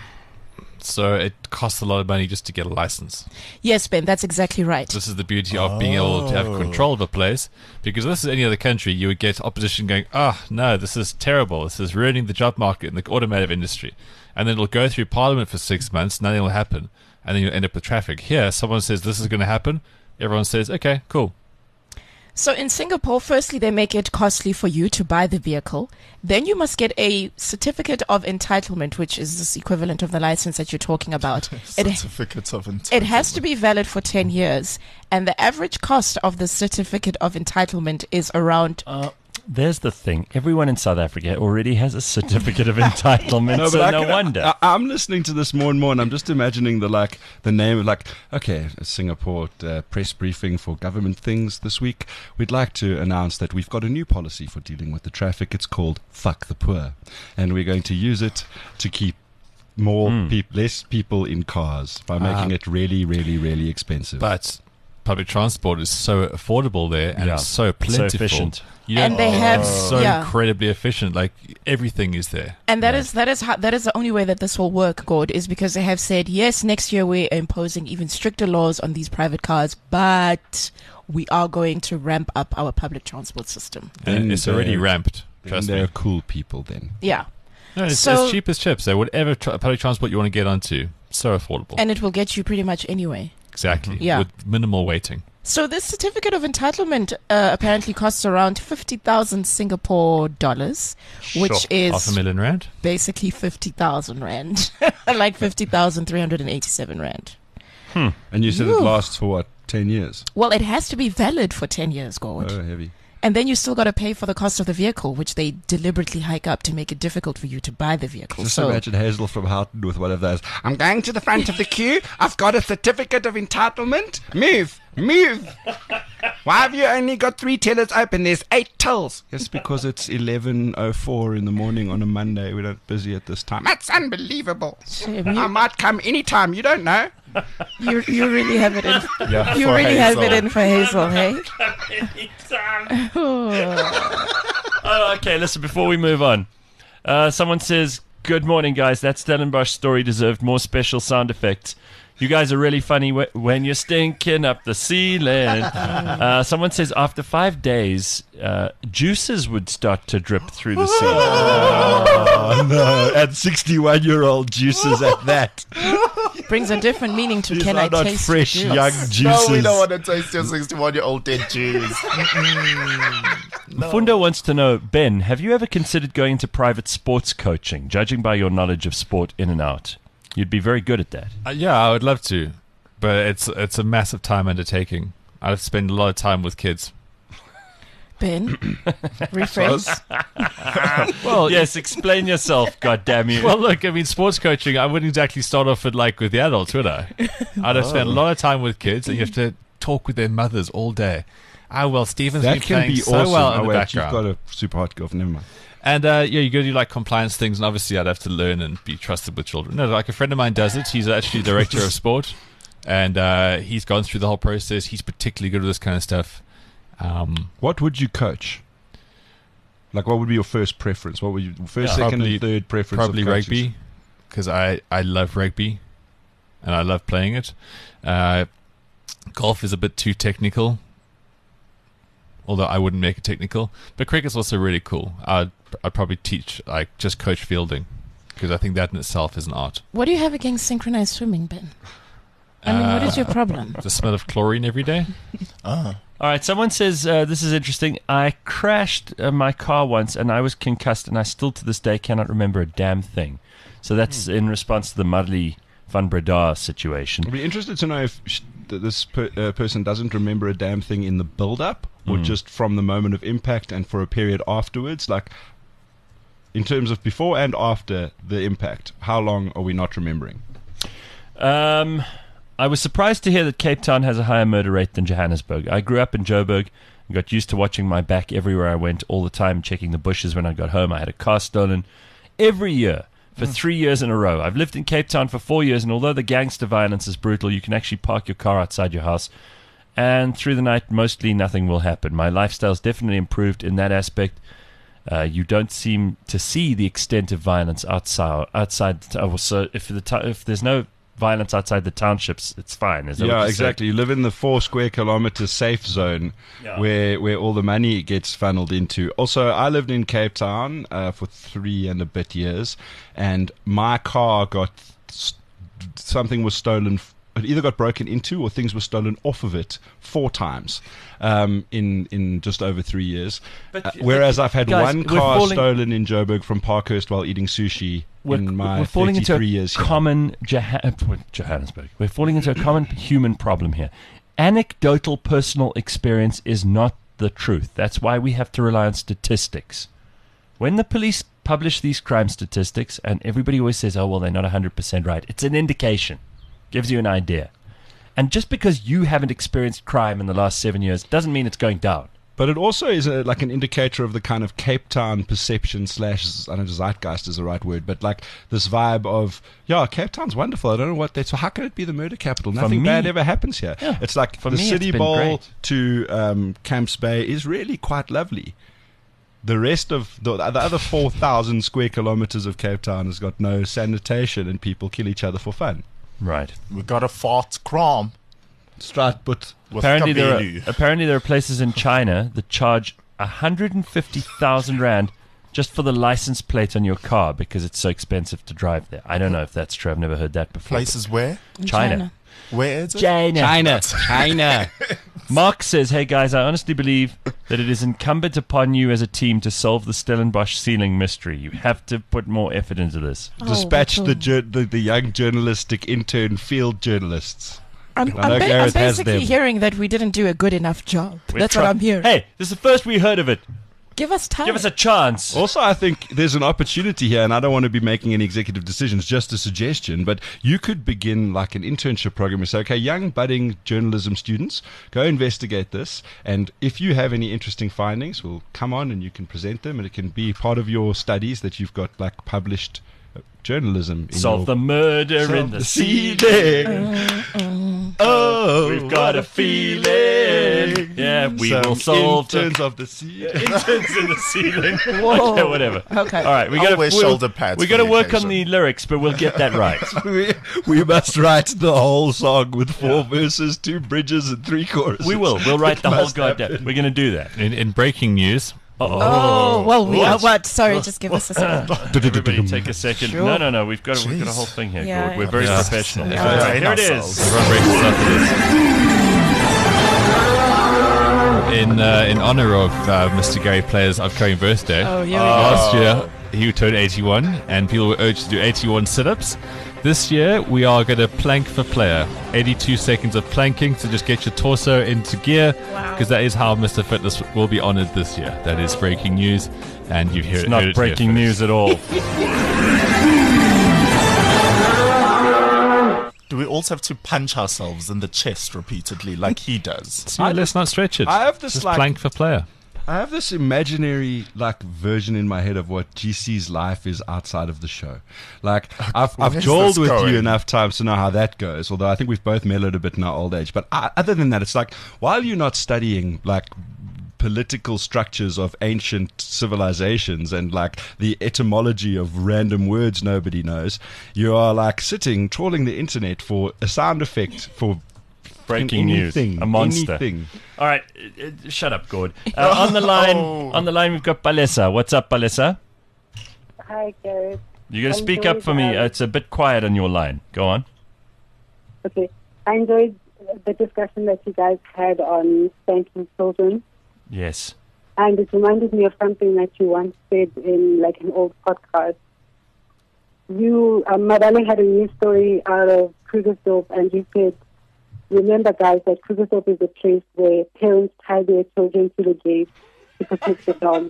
so it costs a lot of money just to get a license. Yes, Ben, that's exactly right. This is the beauty of being able to have control of a place, because if this is any other country, you would get opposition going, oh, no, this is terrible. This is ruining the job market in the automotive industry. And then it'll go through Parliament for six months, nothing will happen, and then you'll end up with traffic. Here, someone says this is going to happen, everyone says, okay, cool. So in Singapore, firstly, they make it costly for you to buy the vehicle. Then you must get a certificate of entitlement, which is this equivalent of the license that you're talking about. It, Certificate of entitlement. it has to be valid for ten years. And the average cost of the certificate of entitlement is around... Uh, there's the thing. Everyone in South Africa already has a certificate of entitlement, No, so but I no can- wonder. I, I'm listening to this more and more, and I'm just imagining the like the name of like, okay, a Singapore uh, press briefing for government things this week. We'd like to announce that we've got a new policy for dealing with the traffic. It's called "Fuck the Poor," and we're going to use it to keep more Hmm. peop- less people in cars by making Ah. it really, really, really expensive. But public transport is so affordable there, and Yeah. it's so plentiful. efficient. You And don't- they have- it's so yeah. incredibly efficient. Like, everything is there. And that is that is how, that is the only way that this will work, Gord, is because they have said, yes, next year we're imposing even stricter laws on these private cars, but we are going to ramp up our public transport system. And Then it's already they're- ramped. Then Trust they're me. cool people then. Yeah. No, it's, So- it's cheap as chips. So whatever tra- public transport you want to get onto, so affordable. And it will get you pretty much anyway. Exactly. Yeah. With minimal waiting. So this certificate of entitlement uh, apparently costs around fifty thousand Singapore dollars, which Sure. Half a is million rand. basically fifty thousand rand, like fifty thousand three hundred eighty-seven rand. And you said Ooh. it lasts for what, ten years? Well, it has to be valid for ten years, Gord. Oh, heavy. And then you still got to pay for the cost of the vehicle, which they deliberately hike up to make it difficult for you to buy the vehicle. Just so imagine Hazel from Houghton with one of those. I'm going to the front of the queue. I've got a certificate of entitlement. Move, move. Why have you only got three tellers open? There's eight tills. Yes, because it's eleven oh four in the morning on a Monday. We're not busy at this time. That's unbelievable. Shame, I you, might come anytime. You don't know. you, you really have it in. Yeah, You for really have it Hazel. in for Hazel, hey? Oh, okay, listen, before we move on, uh, someone says, good morning, guys. That Stellenbosch story deserved more special sound effects. You guys are really funny wh- when you're stinking up the ceiling. Uh, someone says, after five days, uh, juices would start to drip through the ceiling. Oh, no. And sixty-one-year-old juices at that. Brings a different meaning to These can are I not taste fresh, your young juice? juices. No, we don't want to taste your sixty-one-year-old dead Jews. Fundo wants to know, Ben, have you ever considered going into private sports coaching, judging by your knowledge of sport in and out? You'd be very good at that. Uh, yeah, I would love to, but it's it's a massive time undertaking. I'd have to spend a lot of time with kids. Ben, rephrase. Well, yes, explain yourself, goddamn you. Well, look, I mean, sports coaching, I wouldn't exactly start off with like with the adults, would I? I'd have spent a lot of time with kids, and you have to talk with their mothers all day. Ah, well, Stephen's That been can playing be so awesome. well in oh, the wait, background. you've got a super hot girl. Never mind. And uh, yeah, you go do like compliance things, and obviously I'd have to learn and be trusted with children. No, like a friend of mine does it. He's actually director of sport, and uh, he's gone through the whole process. He's particularly good at this kind of stuff. Um, What would you coach? Like, what would be your first preference? What would you first, Yeah. second, Probably- and third preference? probably of coaches? rugby, because I, I love rugby. and I love playing it. Uh, golf is a bit too technical, although I wouldn't make it technical. But cricket's also really cool. I'd, I'd probably teach, like, just coach fielding, because I think that in itself is an art. What do you have against synchronized swimming, Ben? I mean, what is your problem? The smell of chlorine every day. Ah. All right, someone says, uh, this is interesting. I crashed uh, my car once and I was concussed, and I still to this day cannot remember a damn thing. So that's in response to the Madly van Breda situation. I'd be interested to know if sh- th- this per- uh, person doesn't remember a damn thing in the build-up, or just from the moment of impact and for a period afterwards. Like, in terms of before and after the impact, how long are we not remembering? Um, I was surprised to hear that Cape Town has a higher murder rate than Johannesburg. I grew up in Joburg and got used to watching my back everywhere I went all the time, checking the bushes when I got home. I had a car stolen every year for three years in a row. I've lived in Cape Town for four years, and although the gangster violence is brutal, you can actually park your car outside your house, and through the night, mostly nothing will happen. My lifestyle's definitely improved in that aspect. Uh, you don't seem to see the extent of violence outside. Outside, oh, so if the t- if there's no violence outside the townships, it's fine. Is that what Yeah, you're exactly. You live in the four square kilometer safe zone Yeah. where where all the money gets funneled into. Also, I lived in Cape Town uh, for three and a bit years, and my car got st- something was stolen. F- it either got broken into or things were stolen off of it four times um, in in just over three years. But- Uh, whereas I've had guys, one we're car falling- stolen in Joburg from Parkhurst while eating sushi We're, in my we're falling into a thirty-three years here. common Joha- Johannesburg. We're falling into a common human problem here. Anecdotal personal experience is not the truth. That's why we have to rely on statistics. When the police publish these crime statistics, and everybody always says, "Oh, well, they're not one hundred percent right," it's an indication, gives you an idea. And just because you haven't experienced crime in the last seven years doesn't mean it's going down. But it also is a, like an indicator of the kind of Cape Town perception slash, I don't know, zeitgeist is the right word, but like this vibe of, yeah, Cape Town's wonderful. I don't know what that's, so how can it be the murder capital? Nothing me- bad ever happens here. Yeah. It's like For the me, it's City been Bowl great. to um, Camps Bay is really quite lovely. The rest of the, the other four thousand square kilometers of Cape Town has got no sanitation and people kill each other for fun. Right. We got a fart cram. Straatput. With Apparently there, are, Kabelu. apparently there are places in China that charge one hundred fifty thousand rand just for the license plate on your car because it's so expensive to drive there. I don't know if that's true. I've never heard that before. Places where? In China. Where is it? China. China. China. Mark says, "Hey guys, I honestly believe that it is incumbent upon you as a team to solve the Stellenbosch ceiling mystery. You have to put more effort into this." Oh, Dispatch what's the, wrong? jour- the the young journalistic intern field journalists. I'm, I I'm, know ba- I'm Gareth has basically them. hearing that we didn't do a good enough job. We've That's tried- what I'm hearing. Hey, this is the first we heard of it. Give us time. Give us a chance. Also, I think there's an opportunity here, and I don't want to be making any executive decisions, just a suggestion, but you could begin like an internship program and say, okay, young budding journalism students, go investigate this, and if you have any interesting findings, we'll come on and you can present them, and it can be part of your studies that you've got like published uh, journalism. In Solve your the murder Solve in the, the ceiling. ceiling. Oh, We've got a feeling. Yeah, we Some will solve the interns of the ceiling. interns in the ceiling. Whoa. Okay, whatever. Okay. All right, we I'll got to wear shoulder pads We for got to the work on occasion. the lyrics, but we'll get that right. we, we must write the whole song with four verses, two bridges, and three choruses. We will. We'll write It the whole must goddamn. happen. We're going to do that. In, in breaking news, Oh, well, we are What? what? Sorry, just give us a second. Everybody, take a second. Sure. No, no, no. We've got we've got a Jeez. whole thing here. Yeah, Gord. We're yeah. very Yeah. professional. Yeah. All right, here it Ourselves. is. everyone breaks us up for this. In uh, in honor of uh, Mister Gary Player's upcoming birthday, Oh, here we go. last year he turned eighty-one, and people were urged to do eighty-one sit-ups. This year we are going to plank for player, eighty-two seconds of planking, so just get your torso into gear, Wow. because that is how Mister Fitness will be honored this year. That is breaking news, and you've heard, It's heard not it breaking here news at all. Do we also have to punch ourselves in the chest repeatedly like he does? first. So let's not stretch it. I have this, just like- plank for player. I have this imaginary like version in my head of what G C's life is outside of the show. Like I've I've Where's jawed this with going? you enough times to know how that goes. Although I think we've both mellowed a bit in our old age. But I, other than that, it's like while you're not studying like political structures of ancient civilizations and like the etymology of random words nobody knows. You are like sitting, trawling the internet for a sound effect for Breaking news. anything, A monster. Anything. All right, uh, uh, shut up, Gord. Uh, on the line, on the line, we've got Palesa. What's up, Palesa? Hi, Gareth. You got to I speak up enjoyed, for me. um, Uh, it's a bit quiet on your line. Go on. Okay. I enjoyed the discussion that you guys had on spanking children, Yes. and it reminded me of something that you once said in like an old podcast. You, um, Madale had a news story out of Krugersdorp, and you said, remember, guys, that Krugersdorp is a place where parents tie their children to the gate to protect the dogs.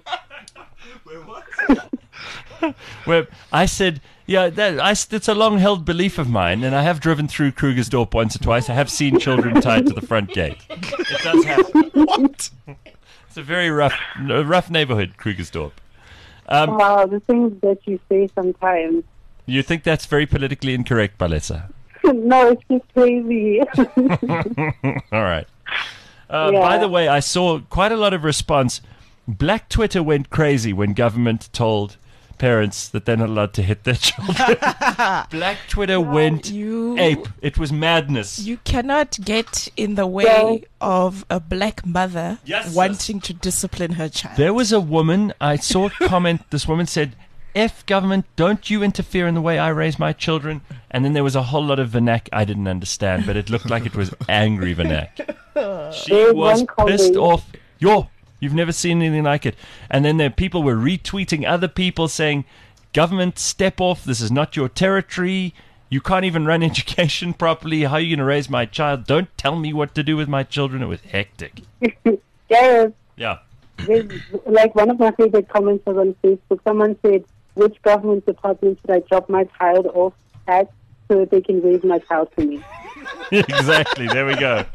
Where I said, yeah, that, I, it's a long-held belief of mine, and I have driven through Krugersdorp once or twice. I have seen children tied to the front gate. It does happen. What? It's a very rough, rough neighborhood, Krugersdorp. Um, Wow, the things that you say sometimes. you think that's very politically incorrect, Palesa? No, it's just crazy. All right. Uh, Yeah. By the way, I saw quite a lot of response. Black Twitter went crazy when government told parents that they're not allowed to hit their children. Black Twitter went You, ape. It was madness. you cannot get in the way of a black mother Yes, sis. wanting to discipline her child. There was a woman, I saw a comment, this woman said, F government, don't you interfere in the way I raise my children. And then there was a whole lot of vernac I didn't understand, but it looked like it was angry vernac. She There's was one comment- pissed off. Yo, you've never seen anything like it. And then there people were retweeting other people saying, government, step off. This is not your territory. You can't even run education properly. How are you going to raise my child? Don't tell me what to do with my children. It was hectic. Gareth, Yeah. there's, like one of my favorite comments was on Facebook. Someone said, which government department should I drop my child off at so that they can raise my child for me? Exactly. There we go.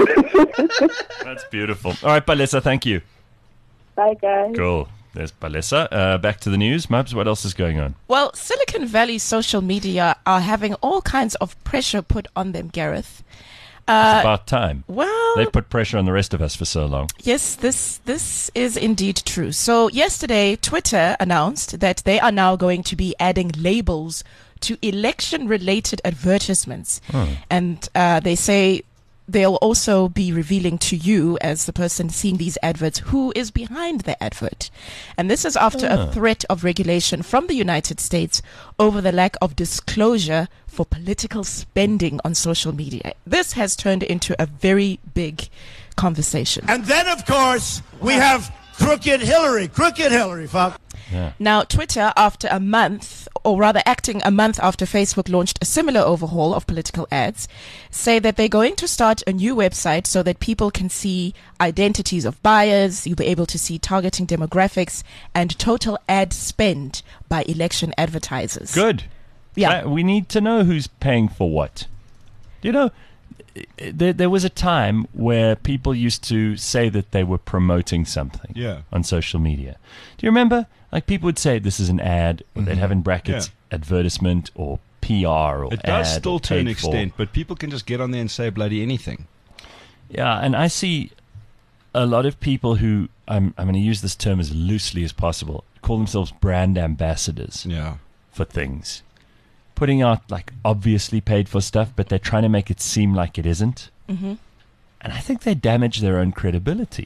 That's beautiful. All right, Palesa, thank you. Bye, guys. Cool. There's Palesa. Uh, back to the news. Mubs, what else is going on? Well, Silicon Valley social media are having all kinds of pressure put on them, Gareth. It's about time. Well, They've put pressure on the rest of us for so long. yes, this this is indeed true. So yesterday, Twitter announced that they are now going to be adding labels to election-related advertisements, and uh, they say they'll also be revealing to you, as the person seeing these adverts, who is behind the advert. And this is after a threat of regulation from the United States over the lack of disclosure for political spending on social media. This has turned into a very big conversation. And then, of course, we have Crooked Hillary. Crooked Hillary, fuck. Now, Twitter, after a month, or rather acting a month after Facebook launched a similar overhaul of political ads, say that they're going to start a new website so that people can see identities of buyers, you'll be able to see targeting demographics, and total ad spend by election advertisers. Good. Yeah. Uh, we need to know who's paying for what. You know, there, there was a time where people used to say that they were promoting something Yeah. on social media. Do you remember? Like people would say this is an ad, or they'd have in brackets Yeah. advertisement or P R or It does ad still or to an paid for. extent, but people can just get on there and say bloody anything. Yeah, and I see a lot of people who, I'm, I'm going to use this term as loosely as possible, call themselves brand ambassadors Yeah. for things. Putting out, like, obviously paid for stuff, but they're trying to make it seem like it isn't. Mm-hmm. And I think they damage their own credibility.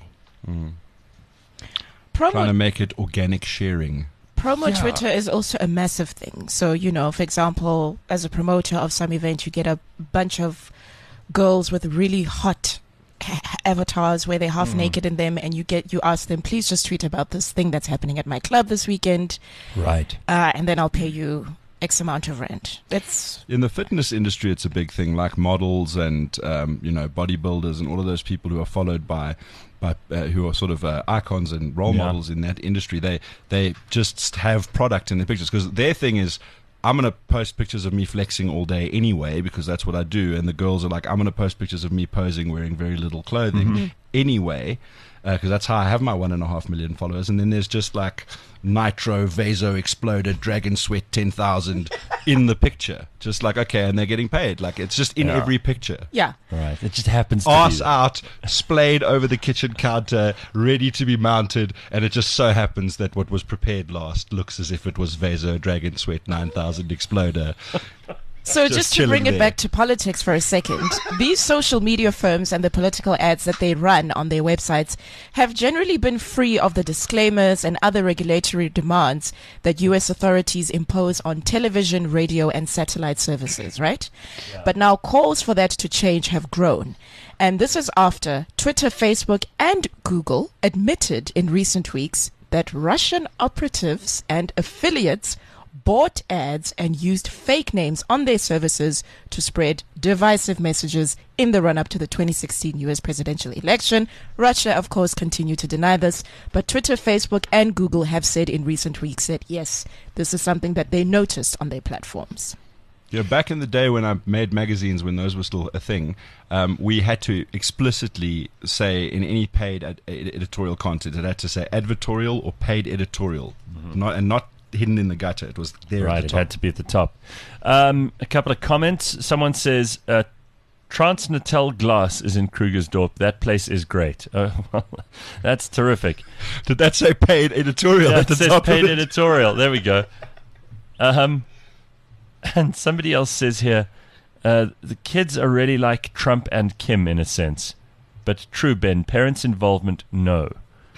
Trying to Promo, make it organic sharing. promo Yeah. Twitter is also a massive thing. So, you know, for example, as a promoter of some event, you get a bunch of girls with really hot ha- avatars where they're half naked in them, and you get you ask them, please just tweet about this thing that's happening at my club this weekend, Right. uh, and then I'll pay you X amount of rent. That's In the fitness industry, it's a big thing, like models and um, you know bodybuilders and all of those people who are followed by, by uh, who are sort of uh, icons and role Yeah. models in that industry. They they just have product in their pictures because their thing is, I'm going to post pictures of me flexing all day anyway because that's what I do. And the girls are like, I'm going to post pictures of me posing wearing very little clothing. anyway, because that's how I have my one and a half million followers. And then there's just like Nitro, Vaso, Exploded, Dragon Sweat, ten thousand in the picture. Just like, okay, and they're getting paid. Like, it's just in Yeah. every picture. Yeah. Right. It just happens to Arse be. out, splayed over the kitchen counter, ready to be mounted, and it just so happens that what was prepared last looks as if it was Vaso, Dragon Sweat, nine thousand Exploder. So Just just, to chilling bring it there. back to politics for a second, these social media firms and the political ads that they run on their websites have generally been free of the disclaimers and other regulatory demands that U S authorities impose on television, radio, and satellite services, right? But now calls for that to change have grown. And this is after Twitter, Facebook, and Google admitted in recent weeks that Russian operatives and affiliates bought ads and used fake names on their services to spread divisive messages in the run-up to the twenty sixteen U S presidential election. Russia, of course, continued to deny this, but Twitter, Facebook, and Google have said in recent weeks that, yes, this is something that they noticed on their platforms. You know, back in the day when I made magazines, when those were still a thing, um, we had to explicitly say in any paid ad- editorial content, it had to say advertorial or paid editorial, not and not hidden in the gutter. It was there Right, at the it top. had to be at the top. Um, a couple of comments. Someone says, uh, Transnatal Glass is in Krugersdorp. That place is great. Oh, well, that's terrific. Did that say paid editorial Yeah, at the it says top paid of it? editorial. There we go. Um, and somebody else says here, uh, the kids are really like Trump and Kim in a sense. But true, Ben, parents' involvement, no.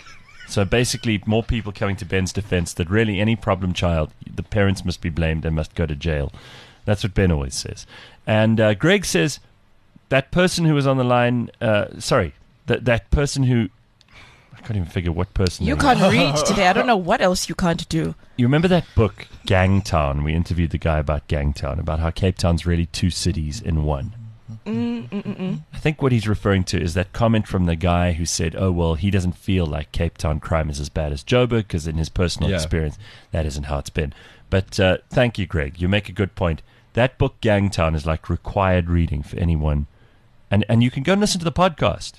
So basically, more people coming to Ben's defense that really any problem child, the parents must be blamed and must go to jail. That's what Ben always says. And uh, Greg says that person who was on the line, uh, sorry, that that person who, I can't even figure what person. You they were. can't read today. I don't know what else you can't do. You remember that book, Gangtown? We interviewed the guy about Gangtown, about how Cape Town's really two cities in one. Mm-mm-mm. I think what he's referring to is that comment from the guy who said, oh, well, he doesn't feel like Cape Town crime is as bad as Joburg because in his personal Yeah. experience, that isn't how it's been. But uh, thank you, Greg. You make a good point. That book, Gangtown, is like required reading for anyone. And, and you can go and listen to the podcast.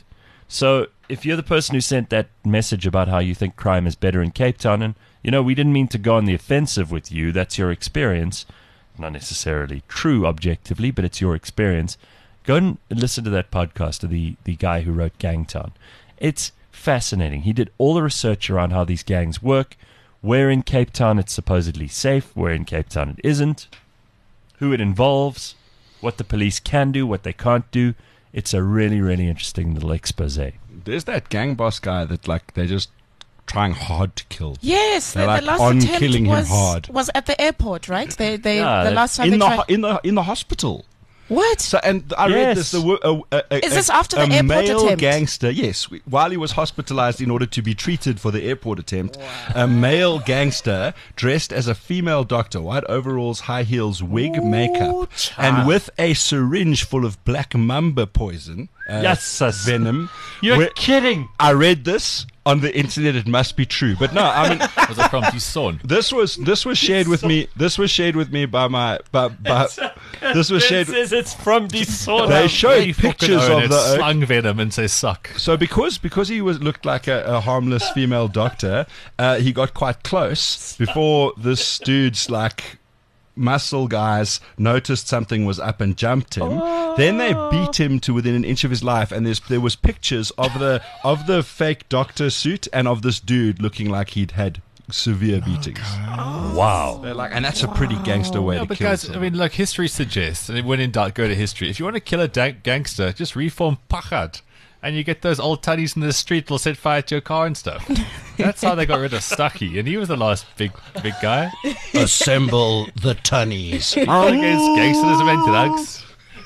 So if you're the person who sent that message about how you think crime is better in Cape Town, and, you know, we didn't mean to go on the offensive with you. That's your experience. Not necessarily true objectively, but it's your experience. Go and listen to that podcast of the, the guy who wrote Gangtown. It's fascinating. He did all the research around how these gangs work, where in Cape Town it's supposedly safe, where in Cape Town it isn't, who it involves, what the police can do, what they can't do. It's a really, really interesting little expose. There's that gang boss guy that like they're just trying hard to kill. Yes, the, They're like the last on attempt killing him was, hard. was at the airport, right? They, they, Yeah, the that- last time In they the tried. ho- in the in the hospital. What? So, and I read this. Yes. The, wo- a, a, a, Is this a- after the a airport male attempt? gangster, yes, w- while he was hospitalized in order to be treated for the airport attempt, a male gangster dressed as a female doctor, white overalls, high heels, wig, makeup, and with a syringe full of black mamba poison, uh, Yes, sis. venom. You're Where- kidding. I read this on the internet. It must be true, but no, I mean. Was it from Dison? This was this was shared with me. This was shared with me by my by, by this was shared. says it's from Disorder. They showed They fucking pictures own of it. the uh, slung venom and say suck. so because because he was looked like a, a harmless female doctor, uh, he got quite close before this dude's like muscle guys noticed something was up and jumped him. Then they beat him to within an inch of his life, and there's there was pictures of the of the fake doctor suit and of this dude looking like he'd had severe beatings. Wow. They're like, and that's a pretty gangster way No, to but kill guys, I someone. mean, like history suggests, and when in doubt, go to history. If you want to kill a da- gangster, just reform Pachad. And you get those old tuddies in the street that'll set fire to your car and stuff. That's how they got rid of Stucky, and he was the last big big guy. Assemble the tunnies. Against gangsters and drugs.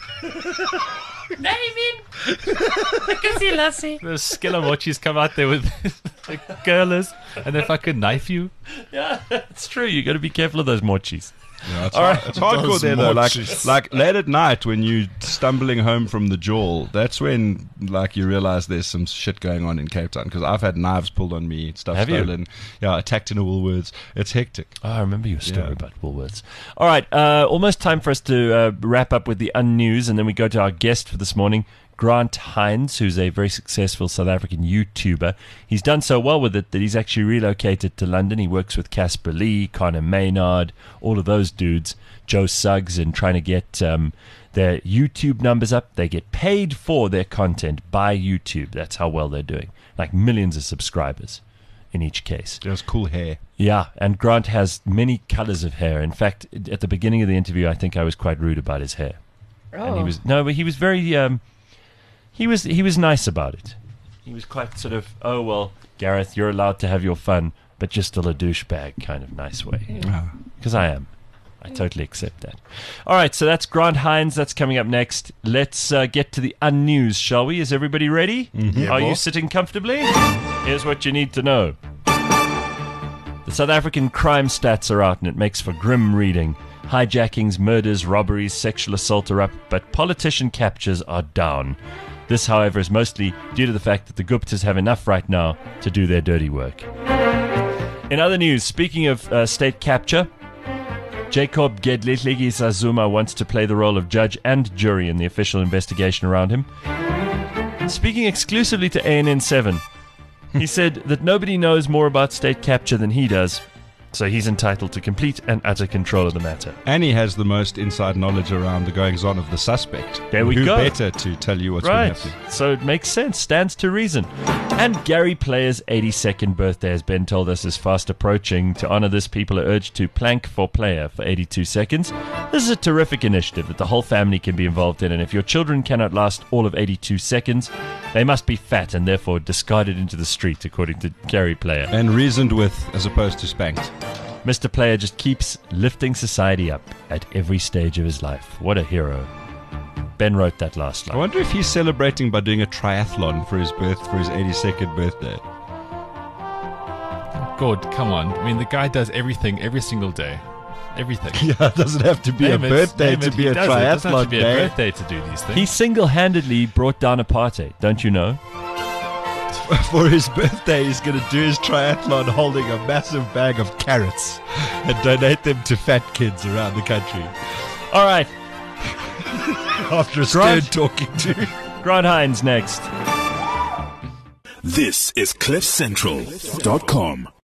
The Skelamochis come out there with the curlers, and they fucking knife you. Yeah, it's true. You got to be careful of those mochis. Yeah, it's, hard, it's hardcore Those there though. Like, mochis. like late at night when you stumbling home from the jawl, that's when like you realize there's some shit going on in Cape Town. Because I've had knives pulled on me, stuff Have you? stolen, yeah, attacked in a Woolworths. It's hectic. Oh, I remember your story Yeah. about Woolworths. All right, uh, almost time for us to uh, wrap up with the unnews, and then we go to our guest for this morning, Grant Hines, who's a very successful South African YouTuber. He's done so well with it that he's actually relocated to London. He works with Casper Lee, Connor Maynard, all of those dudes, Joe Suggs, and trying to get um, their YouTube numbers up. They get paid for their content by YouTube. That's how well they're doing. Like millions of subscribers in each case. He has cool hair. Yeah, and Grant has many colors of hair. In fact, at the beginning of the interview, I think I was quite rude about his hair. Oh. And he was no, but he was very um, he was he was nice about it. He was quite sort of, oh well, Gareth, you're allowed to have your fun, but just still a douchebag kind of nice way. Because I am. I totally accept that. All right, so that's Grant Hines. That's coming up next. Let's uh, get to the unnews, shall we? Is everybody ready? Yeah, Are you boss. sitting comfortably? Here's what you need to know. The South African crime stats are out, and it makes for grim reading. Hijackings, murders, robberies, sexual assault are up, but politician captures are down. This, however, is mostly due to the fact that the Guptas have enough right now to do their dirty work. In other news, speaking of uh, state capture, Jacob Gedletlegi Zuma wants to play the role of judge and jury in the official investigation around him. Speaking exclusively to A N N seven, he said that nobody knows more about state capture than he does, so he's entitled to complete and utter control of the matter. And he has the most inside knowledge around the goings-on of the suspect. There we Who go. better to tell you what's Right, been happening? so it makes sense, stands to reason. And Gary Player's eighty-second birthday, as Ben told us, is fast approaching. To honor this, people are urged to plank for Player for eighty-two seconds. This is a terrific initiative that the whole family can be involved in, and if your children cannot last all of eighty-two seconds, they must be fat and therefore discarded into the street, according to Gary Player. And reasoned with as opposed to spanked. Mister Player just keeps lifting society up at every stage of his life. What a hero. Ben wrote that last I line. wonder if he's celebrating by doing a triathlon for his birth for his eighty-second birthday. God, come on. I mean, the guy does everything every single day. Everything. Yeah, it doesn't have to be Name a it, birthday name to it, be he a does it. It doesn't have triathlon to be day. a birthday to do these things. He single-handedly brought down apartheid, don't you know? For his birthday, he's going to do his triathlon holding a massive bag of carrots and donate them to fat kids around the country. All right, After a Grant- stern talking to. Grant Hines next. This is cliff central dot com.